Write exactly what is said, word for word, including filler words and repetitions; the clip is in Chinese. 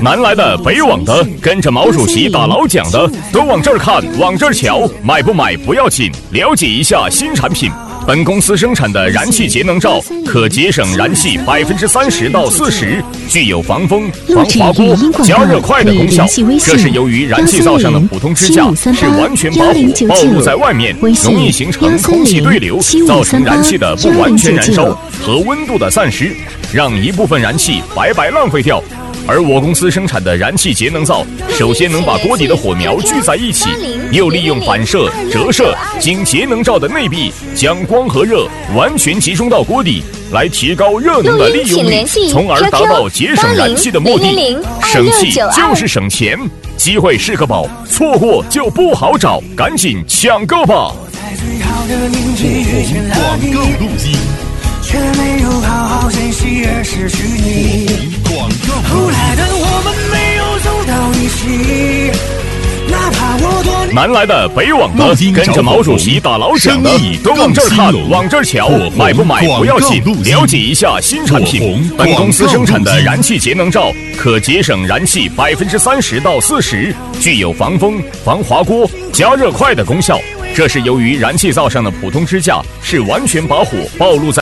南来的北往的，跟着毛主席打老蒋的，都往这儿看，往这儿瞧，买不买不要紧，了解一下新产品。本公司生产的燃气节能罩可节省燃气百分之三十到四十，具有防风、防滑锅、加热快的功效。这是由于燃气灶上的普通支架是完全把火暴露在外面，容易形成空气对流，造成燃气的不完全燃烧和温度的散失，让一部分燃气白白浪费掉。而我公司生产的燃气节能灶，首先能把锅底的火苗聚在一起，又利用反射、折射经节能罩的内壁，将光和热完全集中到锅底，来提高热能的利用率，从而达到节省燃气的目的。省气就是省钱，机会是个宝，错过就不好找，赶紧抢购吧！ 广告录音。却没有好好珍惜而失去你。广告后来的我们没有走到一起，哪怕我多南来的北往的，跟着毛主席打老蒋的，都往这儿看，往这儿瞧，买不买不要紧，了解一下新产品。本公司生产的燃气节能罩可节省燃气百分之三十到四十，具有防风、防滑锅、加热快的功效。这是由于燃气灶上的普通支架是完全把火暴露在